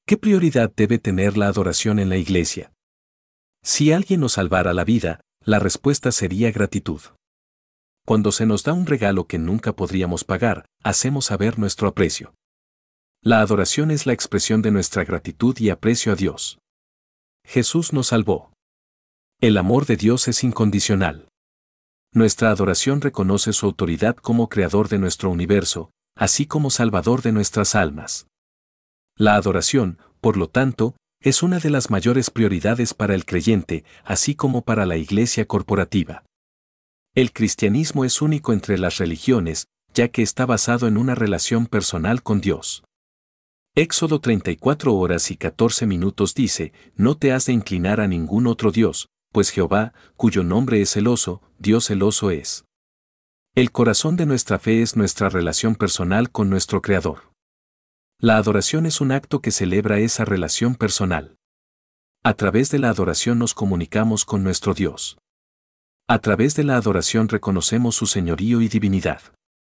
¿Qué prioridad debe tener la adoración en la iglesia? Si alguien nos salvara la vida, la respuesta sería gratitud. Cuando se nos da un regalo que nunca podríamos pagar, hacemos saber nuestro aprecio. La adoración es la expresión de nuestra gratitud y aprecio a Dios. Jesús nos salvó. El amor de Dios es incondicional. Nuestra adoración reconoce su autoridad como creador de nuestro universo, así como salvador de nuestras almas. La adoración, por lo tanto, es una de las mayores prioridades para el creyente, así como para la iglesia corporativa. El cristianismo es único entre las religiones, ya que está basado en una relación personal con Dios. Éxodo 34 horas y 14 minutos dice, no te has de inclinar a ningún otro Dios, pues Jehová, cuyo nombre es celoso, Dios celoso es. El corazón de nuestra fe es nuestra relación personal con nuestro Creador. La adoración es un acto que celebra esa relación personal. A través de la adoración nos comunicamos con nuestro Dios. A través de la adoración reconocemos su señorío y divinidad.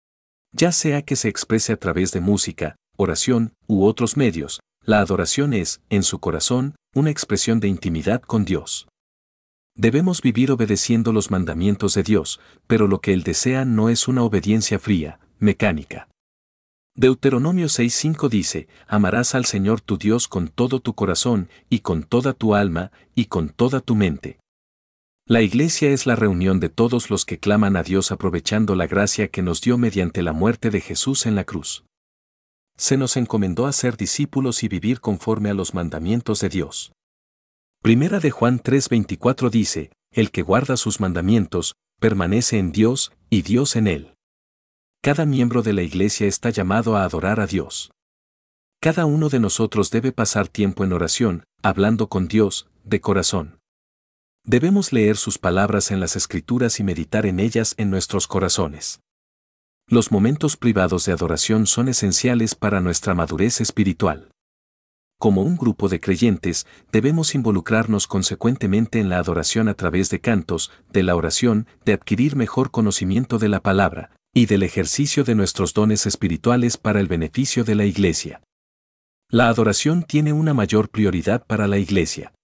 Ya sea que se exprese a través de música, oración u otros medios, la adoración es, en su corazón, una expresión de intimidad con Dios. Debemos vivir obedeciendo los mandamientos de Dios, pero lo que Él desea no es una obediencia fría, mecánica. Deuteronomio 6:5 dice, amarás al Señor tu Dios con todo tu corazón, y con toda tu alma, y con toda tu mente. La iglesia es la reunión de todos los que claman a Dios aprovechando la gracia que nos dio mediante la muerte de Jesús en la cruz. Se nos encomendó a ser discípulos y vivir conforme a los mandamientos de Dios. Primera de Juan 3:24 dice, el que guarda sus mandamientos, permanece en Dios, y Dios en él. Cada miembro de la iglesia está llamado a adorar a Dios. Cada uno de nosotros debe pasar tiempo en oración, hablando con Dios, de corazón. Debemos leer sus palabras en las Escrituras y meditar en ellas en nuestros corazones. Los momentos privados de adoración son esenciales para nuestra madurez espiritual. Como un grupo de creyentes, debemos involucrarnos consecuentemente en la adoración a través de cantos, de la oración, de adquirir mejor conocimiento de la palabra, y del ejercicio de nuestros dones espirituales para el beneficio de la iglesia. La adoración tiene una mayor prioridad para la iglesia.